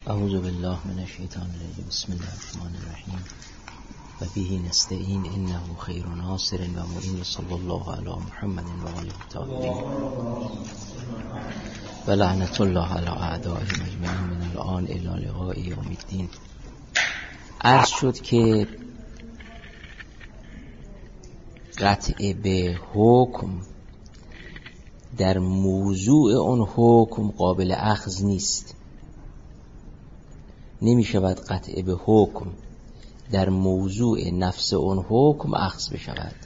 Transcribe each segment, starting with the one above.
اعوذ بالله من الشیطان الرجیم. بسم الله الرحمن الرحیم و به نستعین انه خیر ناصر و معین. صلی الله علی محمد و آله الطاهرین و لعنت الله علی اعدائهم اجمعین من الان الی لقاء یوم الدین. عرض شد که قطع به حکم در موضوع اون حکم قابل اخذ نیست. نمی شود قطع به حکم در موضوع نفس اون حکم اخذ بشود.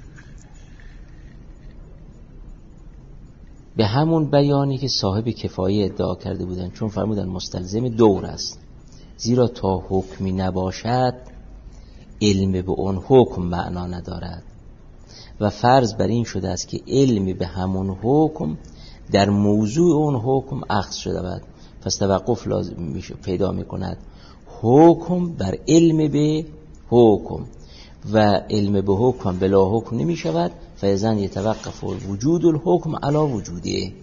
به همون بیانی که صاحب کفایه ادعا کرده بودن، چون فرمودن مستلزم دور است، زیرا تا حکمی نباشد علم به اون حکم معنا ندارد و فرض بر این شده است که علم به همون حکم در موضوع اون حکم اخذ شده بود. پس توقف لازم میشه پیدا میکند حکم بر علم به حکم و علم به حکم بلا حکم نمیشود. فاذن یتوقف وجود الحکم علی وجوده.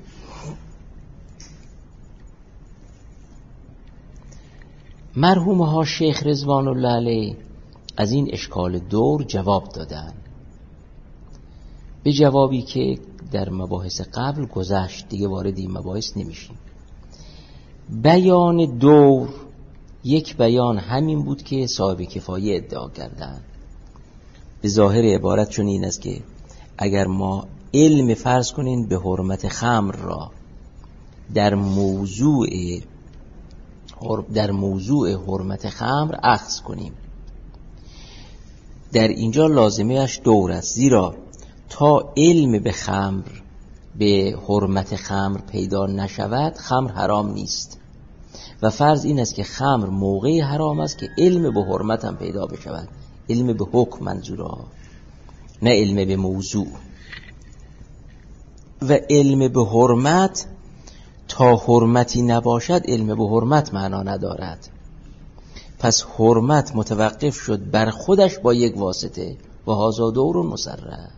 مرحوم ها شیخ رضوان الله علیه از این اشکال دور جواب دادن، به جوابی که در مباحث قبل گذشت، دیگه وارد این مباحث نمیشیم. بیان دور یک بیان همین بود که صاحب کفایه ادعا کردن. به ظاهر عبارت چون این است که اگر ما علم فرض کنین به حرمت خمر را در موضوع حرمت خمر اخذ کنیم، در اینجا لازمه اش دور است، زیرا تا علم به خمر به حرمت خمر پیدا نشود خمر حرام نیست و فرض این است که خمر موقعی حرام است که علم به حرمت هم پیدا بشود. علم به حکم منظورها، نه علم به موضوع. و علم به حرمت تا حرمتی نباشد علم به حرمت معنا ندارد. پس حرمت متوقف شد بر خودش با یک واسطه و هذا دور مسرع.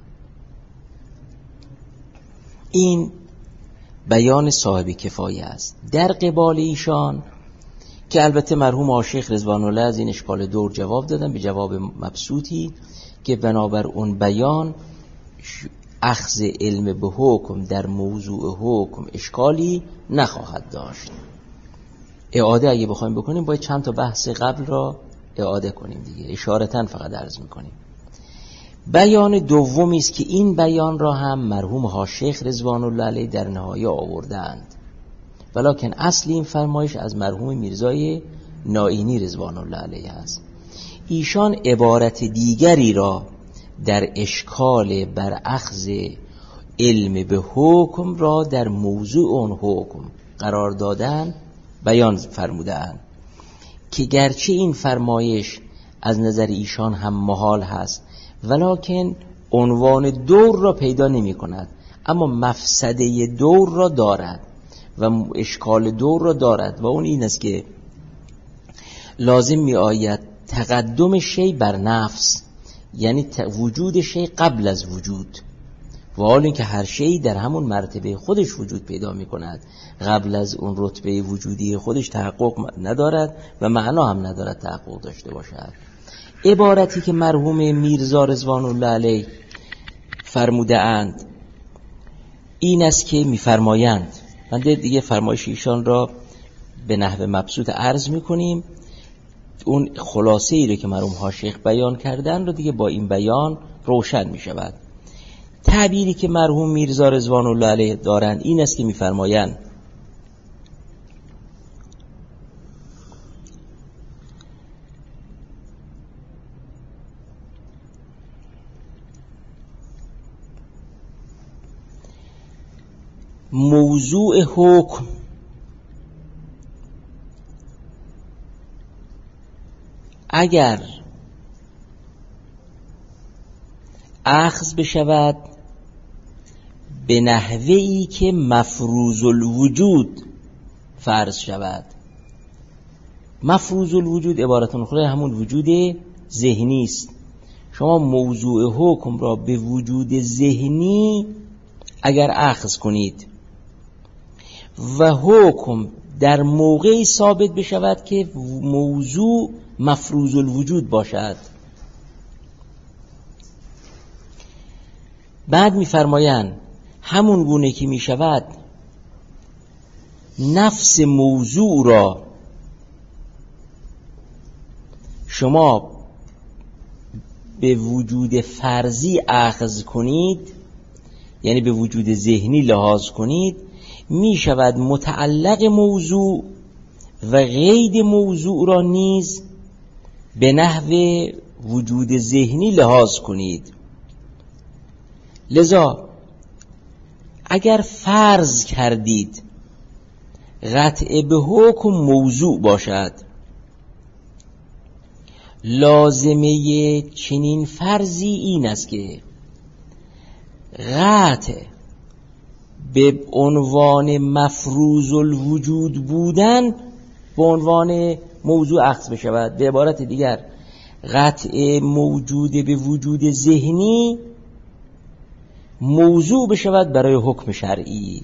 این بیان صاحب کفایه است. در قبال ایشان که البته مرحوم آشیخ رضوان الله از این اشکال دور جواب دادن به جواب مبسوطی که بنابر اون بیان اخذ علم به حکم در موضوع حکم اشکالی نخواهد داشت. اعاده اگه بخوایم بکنیم باید چند تا بحث قبل را اعاده کنیم دیگه، اشارتاً فقط عرض میکنیم. بیان دومی است که این بیان را هم مرحوم ها شیخ رضوان الله علیه در نهایه آوردند، ولکن اصل این فرمایش از مرحوم میرزای نائینی رضوان الله علیه است. ایشان عبارت دیگری را در اشکال بر اخذ علم به حکم را در موضوع اون حکم قرار دادن بیان فرمودند که گرچه این فرمایش از نظر ایشان هم محال هست ولکن عنوان دور را پیدا نمی کند، اما مفسده دور را دارد و اشکال دور را دارد و اون این است که لازم می آید تقدم شی بر نفس، یعنی وجود شی قبل از وجود، و حال این که هر شی در همون مرتبه خودش وجود پیدا می کند، قبل از اون رتبه وجودی خودش تحقق ندارد و معنا هم ندارد تحقق داشته باشد. عبارتی که مرحوم میرزا رضوان الله علیه فرموده اند این است که میفرمایند، من دیگه فرمایش ایشان را به نحو مبسوط عرض میکنیم، اون خلاصه ای رو که مرحوم ها شیخ بیان کردن رو دیگه با این بیان روشن میشود. تعبیری که مرحوم میرزا رضوان الله علیه دارند این است که میفرمایند موضوع حکم اگر اخذ بشود به نحوهی که مفروض الوجود فرض شود. مفروض الوجود عبارت اخرى همون وجود ذهنی است. شما موضوع حکم را به وجود ذهنی اگر اخذ کنید و حکم در موقعی ثابت بشود که موضوع مفروض الوجود باشد. بعد می‌فرمایند همون گونه که می‌شود نفس موضوع را شما به وجود فرضی اخذ کنید، یعنی به وجود ذهنی لحاظ کنید، می شود متعلق موضوع و قید موضوع را نیز به نحو وجود ذهنی لحاظ کنید. لذا اگر فرض کردید قطع به حکم موضوع باشد، لازمه چنین فرضی این است که قطع به عنوان مفروض الوجود بودن به عنوان موضوع اخذ بشود. به عبارت دیگر قطع موجود به وجود ذهنی موضوع بشود برای حکم شرعی،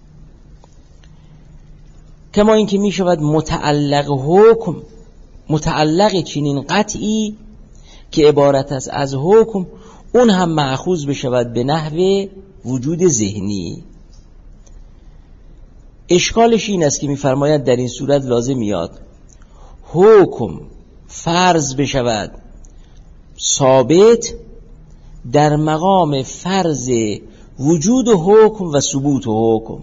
کما اینکه می شود متعلق حکم، متعلق چنین قطعی که عبارت است از حکم، اون هم مأخوذ بشود به نحو وجود ذهنی. اشکالش این است که می‌فرماید در این صورت لازم میاد حکم فرض بشود ثابت در مقام فرض وجود حکم و ثبوت حکم،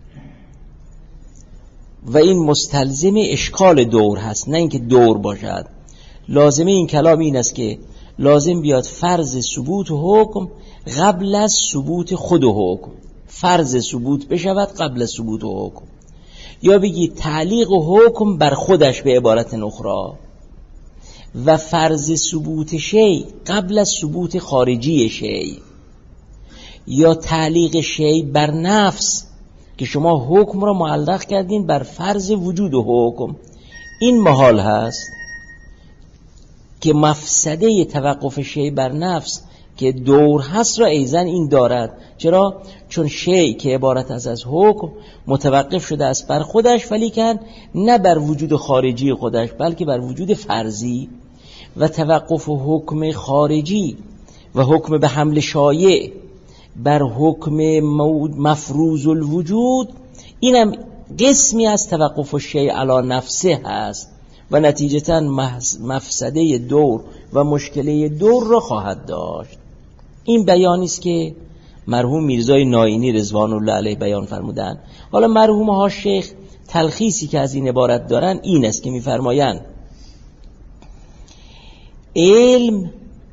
و این مستلزم اشکال دور هست، نه اینکه دور باشد. لازمه این کلام این است که لازم بیاد فرض ثبوت حکم قبل از ثبوت خود حکم، فرض ثبوت بشود قبل از ثبوت حکم، یا بگی تعلیق حکم بر خودش به عبارت اخرى، و فرض ثبوت شیء قبل از ثبوت خارجی شیء، یا تعلیق شیء بر نفس که شما حکم را معلق کردین بر فرض وجود حکم. این محال هست که مفسده توقف شیء بر نفس که دور هست را ایزن این دارد. چرا؟ چون شیء که عبارت از حکم متوقف شده است بر خودش، ولیکن نه بر وجود خارجی خودش بلکه بر وجود فرضی، و توقف حکم خارجی و حکم به حمل شایع بر حکم مفروض الوجود، اینم قسمی از توقف الشیء علی نفسه هست و نتیجتاً مفسده دور و مشکله دور را خواهد داشت. این بیانی است که مرحوم میرزای نائینی رضوان الله علیه بیان فرمودند. حالا مرحوم ها شیخ تلخیصی که از این عبارت دارن این است که میفرمایند علم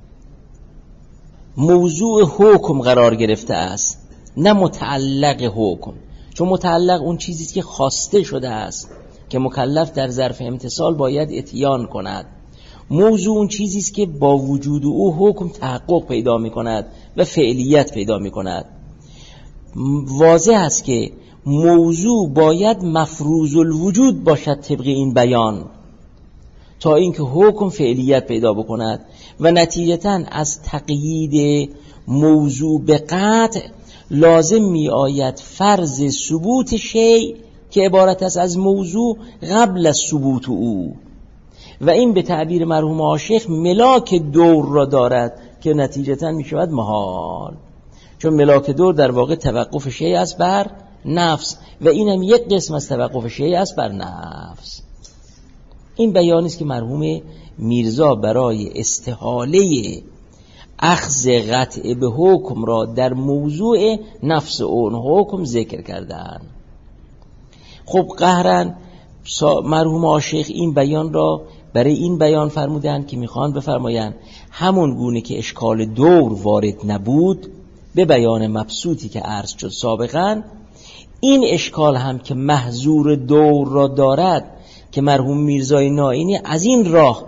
موضوع حکم قرار گرفته است، نه متعلق حکم، چون متعلق اون چیزی است که خواسته شده است که مکلف در ظرف امتثال باید اتیان کند. موضوع اون چیزی است که با وجود او حکم تحقق پیدا می کند و فعلیت پیدا می کند. واضح است که موضوع باید مفروض الوجود باشد طبق این بیان تا اینکه حکم فعلیت پیدا بکند، و نتیجتاً از تقیید موضوع به قطع لازم می آید فرض ثبوت شیء که عبارت است از موضوع قبل از ثبوت او، و این به تعبیر مرحوم عاشق ملاک دور را دارد که نتیجتاً می شود محال، چون ملاک دور در واقع توقف شیء است بر نفس و اینم یک قسم از توقف شیء است بر نفس. این بیانی است که مرحوم میرزا برای استحاله اخذ قطع به حکم را در موضوع نفس اون حکم ذکر کردن. خب قهرن مرحوم عاشق این بیان را برای این بیان فرمودن که میخوان بفرمایند همون گونه که اشکال دور وارد نبود به بیان مبسوطی که عرض شد سابقا، این اشکال هم که محظور دور را دارد که مرحوم میرزای نائینی از این راه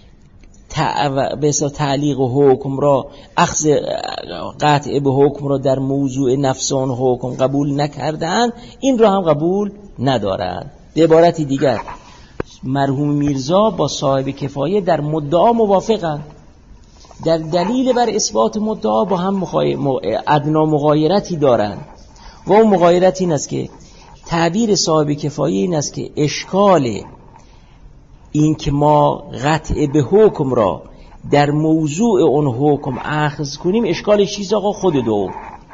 به تعلیق حکم را، اخذ قطع به حکم را در موضوع نفس آن حکم قبول نکردند، این را هم قبول ندارند. به عبارت دیگر مرحوم میرزا با صاحب کفایه در مدعا موافقند، در دلیل بر اثبات مدعا با هم ادنا مغایرتی دارند، و اون مغایرت این است که تعبیر صاحب کفایه این است که اشکال این که ما قطع به حکم را در موضوع اون حکم اخذ کنیم، اشکال چیز آقا خود دور.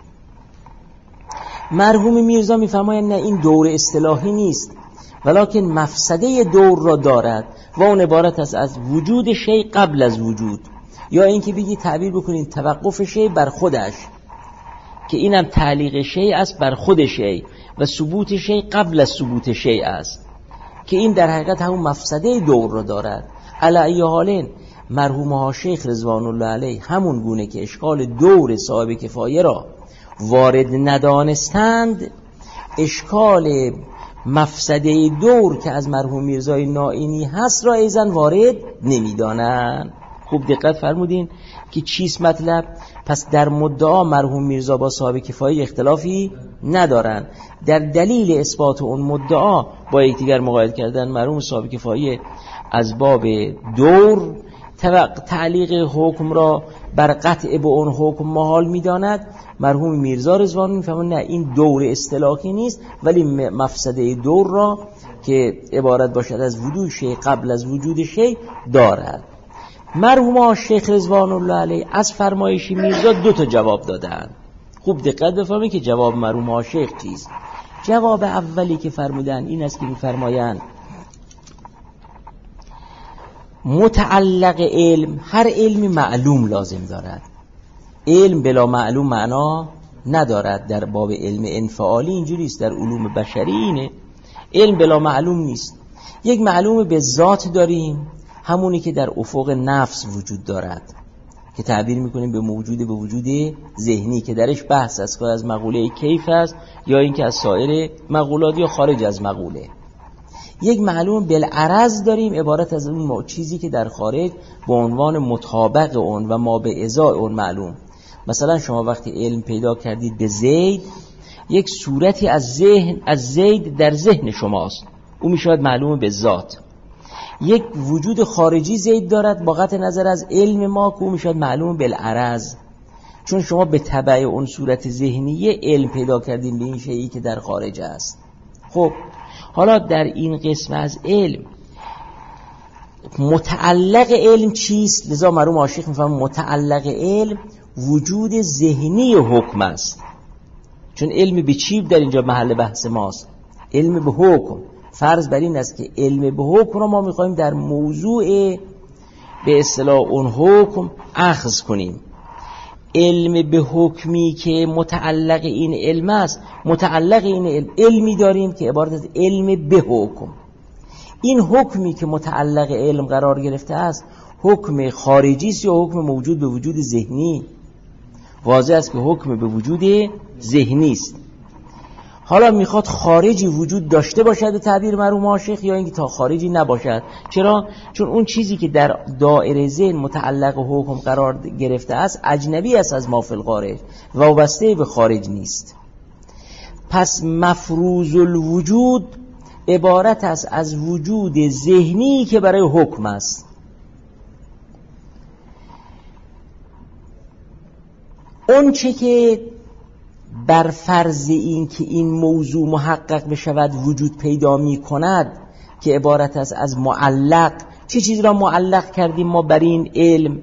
مرحوم میرزا میفرمایند نه، این دور اصطلاحی نیست، ولکن مفسده دور را دارد و اون عبارت است از وجود شیء قبل از وجود، یا اینکه بگی تعبیر بکنید توقف شیء بر خودش، که اینم تعلیق شیء است بر خود شیء و ثبوت شیء قبل از ثبوت شیء است، که این در حقیقت همون مفسده دور را دارد. علی ای حال مرحوم ها شیخ رضوان الله علیه همون گونه که اشکال دور صاحب کفایه را وارد ندانستند، اشکال مفسده دور که از مرحوم میرزای نائینی هست را ایزن وارد نمیدانند. خوب دقت فرمودین که چیست مطلب؟ پس در مدعا مرحوم میرزا با صاحب کفایه اختلافی ندارن، در دلیل اثبات اون مدعا با یکدیگر مقایسه کردن. مرحوم صاحب کفایه از باب دور تعلیق حکم را بر قطع به اون حکم محال میداند، مرحوم میرزا رضوان میفهمند نه، این دور اصطلاحی نیست، ولی مفسده دور را که عبارت باشد از وجود شیء قبل از وجود شیء دارد. مرحوم شیخ رضوان الله علیه از فرمایش میرزا 2 جواب دادن. خوب دقت بفرمایید که جواب مرحوم شیخ چیست. جواب اولی که فرمودن این است که میفرمایند متعلق علم، هر علمی معلوم لازم دارد، علم بلا معلوم معنا ندارد. در باب علم انفعالی اینجوری است، در علوم بشری اینه، علم بلا معلوم نیست. یک معلوم به ذات داریم، همونی که در افق نفس وجود دارد، که تعبیر میکنیم به وجود ذهنی، که درش بحث است که از مقوله کیف است یا اینکه از سایر مقولات یا خارج از مقوله. یک معلوم بالعرض داریم، عبارت از اون چیزی که در خارج به عنوان مطابق اون و ما به ازای اون معلوم. مثلا شما وقتی علم پیدا کردید به زید، یک صورتی از زید در ذهن شماست، اون میشود معلوم به ذات. یک وجود خارجی زید دارد با قطع نظر از علم ما که اون میشود معلوم بالعرض، چون شما به تبع اون صورت ذهنیه علم پیدا کردین به این شیئی که در خارج است. خب حالا در این قسم از علم متعلق علم چیست؟ لذا مرحوم عاشق میفهم متعلق علم وجود ذهنی حکم است، چون علم به چی در اینجا محل بحث ماست؟ علم به حکم. فرض بر این است که علم به حکم رو ما میخوایم در موضوع به اصطلاح اون حکم اخذ کنیم. علم به حکمی که متعلق این علم است، متعلق این علمی داریم که عبارت از علم به حکم. این حکمی که متعلق علم قرار گرفته است حکم خارجی است یا حکم موجود به وجود ذهنی؟ واضح است که حکم به وجود ذهنی است. حالا میخواد خارجی وجود داشته باشد به تعبیر مرحوم عاشق، یا اینکه تا خارجی نباشد. چرا؟ چون اون چیزی که در دایره ذهن متعلق حکم قرار گرفته است اجنبی است از ما فی الخارج و وابسته به خارج نیست. پس مفروض الوجود عبارت است از وجود ذهنی که برای حکم است. اون چه که بر فرض این که این موضوع محقق بشود وجود پیدا می کند که عبارت است از معلق. چه چیز را معلق کردیم ما بر این علم؟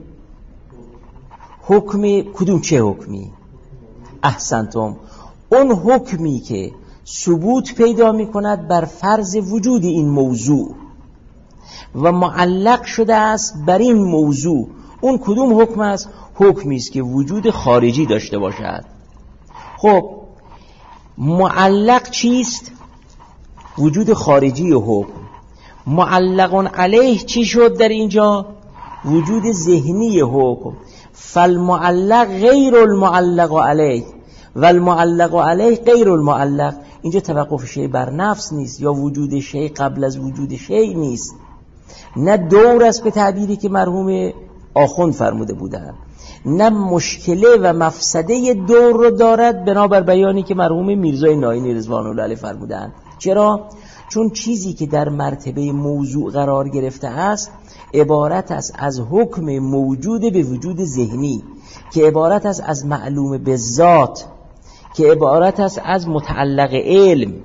حکم کدوم؟ چه حکمی؟ احسنتم، اون حکمی که ثبوت پیدا می کند بر فرض وجود این موضوع و معلق شده است بر این موضوع. اون کدوم حکم است؟ حکمی است که وجود خارجی داشته باشد. خب معلق چیست؟ وجود خارجی حکم. معلق علیه چی شد در اینجا؟ وجود ذهنی حکم. فالمعلق غیر المعلق علیه و المعلق علیه غیر المعلق. اینجا توقف شیء بر نفس نیست یا وجود شیء قبل از وجود شیء نیست، نه دور است به تعبیری که مرحوم آخوند فرموده بودند، نه مشکله و مفسده دور رو دارد بنابر بیانی که مرحوم میرزای نائینی رضوان الله علیه فرمودند. چرا؟ چون چیزی که در مرتبه موضوع قرار گرفته است عبارت است از حکم موجود به وجود ذهنی که عبارت است از معلوم به ذات، که عبارت است از متعلق علم.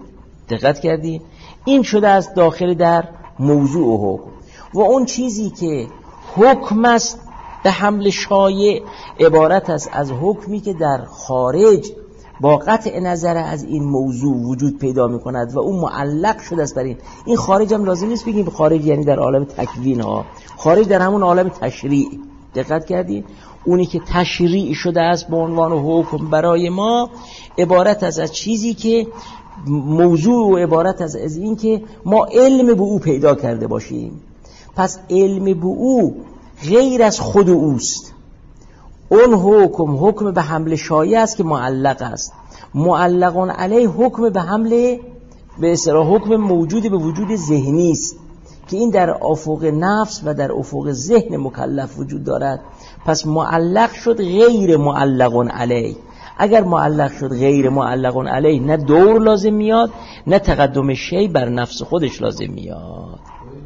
دقت کردیم؟ این شده از داخل در موضوع حکم. و اون چیزی که حکم است به حمل شایع عبارت است از حکمی که در خارج با قطع نظر از این موضوع وجود پیدا می کند و اون معلق شده است بر این خارج هم لازم نیست بگیم خارج یعنی در عالم تکوین ها، خارج در همون عالم تشریع. دقت کردید؟ اونی که تشریع شده است به عنوان حکم برای ما عبارت است از چیزی که موضوع و عبارت است از این که ما علم به او پیدا کرده باشیم. پس علم به او غیر از خود اوست. اون حکم به حمل شایع است که معلق است. معلقون علیه حکم به حمل به اصطلاح حکم موجود به وجود ذهنی است که این در افق نفس و در افق ذهن مکلف وجود دارد. پس معلق شد غیر معلقون علیه. اگر معلق شد غیر معلقون علیه نه دور لازم میاد نه تقدم شی بر نفس خودش لازم میاد.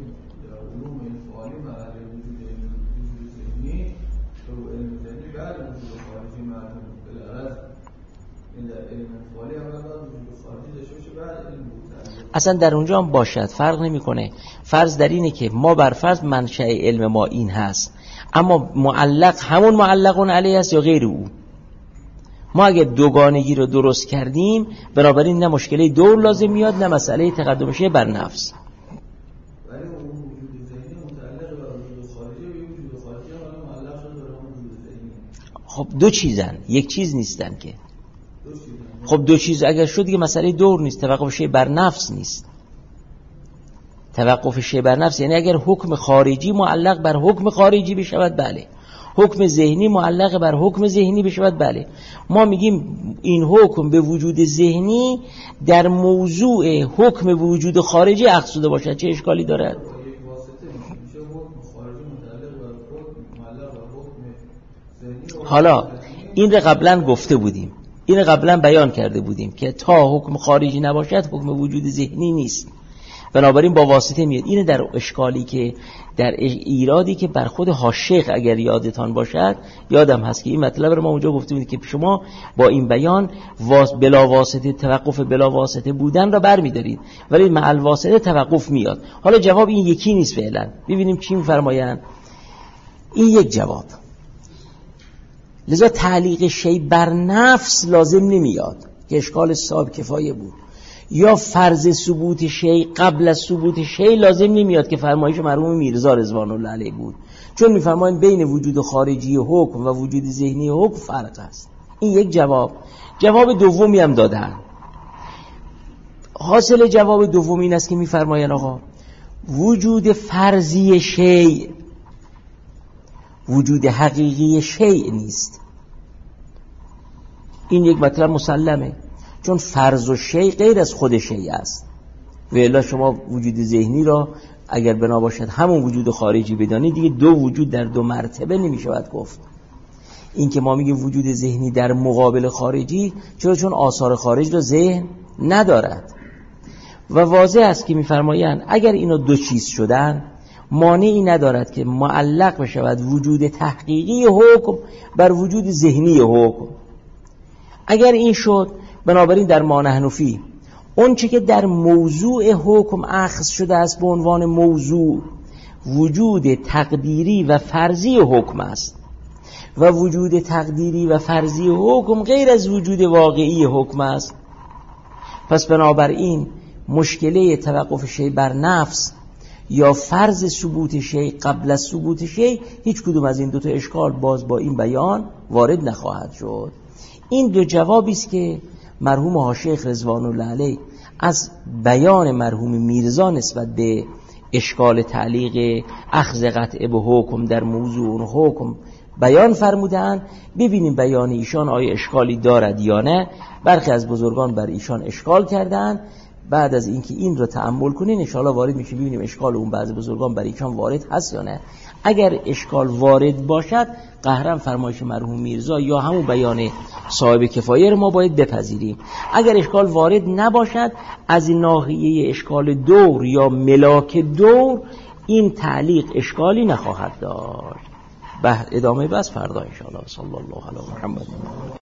اصلا در اونجا هم باشد فرق نمیکنه. فرض در اینه که ما بر فرض منشأ علم ما این هست، اما معلق همون معلقون علیه است یا غیر او. ما اگه دوگانگی رو درست کردیم بنابراین نه مشکلی دور لازم میاد نه مسئله تقدم شی بر نفس. ولی اون وجود ذهنی متعلق به وجود خارجی و وجود خارجی هم معلق شده به وجود ذهنی. خب دو چیزن، یک چیز نیستن که. خب دو چیز اگر شد که مسئله دور نیست، توقف شی بر نفس نیست. توقف شی بر نفس یعنی اگر حکم خارجی معلق بر حکم خارجی بشود بله، حکم ذهنی معلق بر حکم ذهنی بشود بله. ما میگیم این حکم به وجود ذهنی در موضوع حکم به وجود خارجی اقصوده باشد چه اشکالی دارد؟ حالا این رو قبلا گفته بودیم، این رو قبلا بیان کرده بودیم که تا حکم خارجی نباشد حکم وجود ذهنی نیست، بنابراین با واسطه میاد. اینه در اشکالی که در ایرادی که بر خود حاشیه اگر یادتان باشد، یادم هست که این مطلب رو ما اونجا گفته بودیم که شما با این بیان بلا واسطه توقف بلا واسطه بودن را برمی‌دارید ولی مع الواسطه توقف میاد. حالا جواب این یکی نیست فعلا. ببینیم چی می‌فرمایند. این یک جواب. لذا تعلیق شی بر نفس لازم نمیاد که اشکال صاحب کفایه بود، یا فرض ثبوت شی قبل از ثبوت شی لازم نمیاد که فرمایش مرحوم میرزا رضوان الله علیه بود، چون میفرمایند بین وجود خارجی حکم و وجود ذهنی حکم فرق است. این یک جواب. جواب دومی هم دادن. حاصل جواب دوم این است که میفرمایند آقا وجود فرضی شی وجود حقیقی شی نیست. این یک مطلب مسلمه، چون فرض و شی غیر از خود شی است. و الا شما وجود ذهنی را اگر بنا باشد همون وجود خارجی بدانید دیگه دو وجود در دو مرتبه نمیشود گفت. این که ما میگیم وجود ذهنی در مقابل خارجی چون آثار خارج را ذهن ندارد. و واضح است که میفرمایند اگر اینا دو چیز شدن مانعی ندارد که معلق بشود وجود تحقیقی حکم بر وجود ذهنی حکم. اگر این شد بنابراین در ما نحن فیه اون چه که در موضوع حکم اخذ شده است به عنوان موضوع وجود تقدیری و فرضی حکم است و وجود تقدیری و فرضی حکم غیر از وجود واقعی حکم است. پس بنابراین مشکله توقف شی بر نفس یا فرض ثبوت شی قبل از ثبوت شی هیچ کدوم از این دو تا اشکال باز با این بیان وارد نخواهد شد. این دو جوابی است که مرحوم حاشیه رضوان الله علیه از بیان مرحوم میرزا نسبت به اشکال تعلیق اخذ قطع به حکم در موضوع اون حکم بیان فرمودن. ببینیم بیان ایشان آیا اشکالی دارد یا نه. برخی از بزرگان بر ایشان اشکال کردن. بعد از اینکه این رو تأمل کنین ان شاءالله وارد میشه ببینیم اشکال اون بعضی بزرگان بر ایشان وارد هست یا نه. اگر اشکال وارد باشد قهرن فرمایش مرحوم میرزا یا همون بیان صاحب کفایه رو ما باید بپذیریم. اگر اشکال وارد نباشد از این ناحیه اشکال دور یا ملاک دور این تعلیق اشکالی نخواهد داشت. ادامه بس فردا ان شاءالله. صلی الله علی محمد.